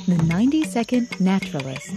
The 90-Second Naturalist.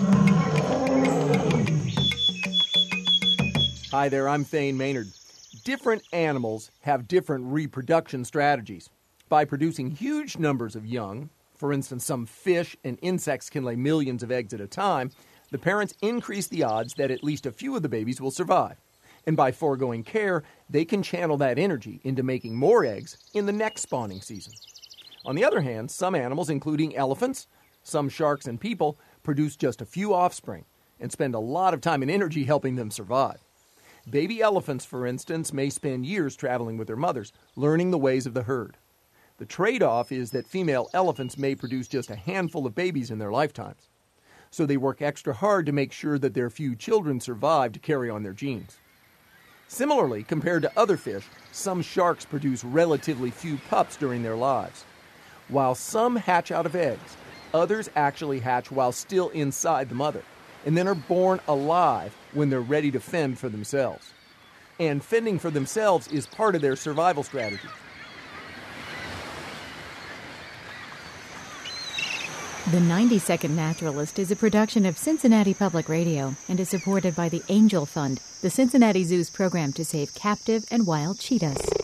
Hi there, I'm Thane Maynard. Different animals have different reproduction strategies. By producing huge numbers of young, for instance, some fish and insects can lay millions of eggs at a time, the parents increase the odds that at least a few of the babies will survive. And by foregoing care, they can channel that energy into making more eggs in the next spawning season. On the other hand, some animals, including elephants, some sharks, and people, produce just a few offspring and spend a lot of time and energy helping them survive. Baby elephants, for instance, may spend years traveling with their mothers, learning the ways of the herd. The trade-off is that female elephants may produce just a handful of babies in their lifetimes. So they work extra hard to make sure that their few children survive to carry on their genes. Similarly, compared to other fish, some sharks produce relatively few pups during their lives. While some hatch out of eggs, others actually hatch while still inside the mother, and then are born alive when they're ready to fend for themselves. And fending for themselves is part of their survival strategy. The 90-Second Naturalist is a production of Cincinnati Public Radio and is supported by the Angel Fund, the Cincinnati Zoo's program to save captive and wild cheetahs.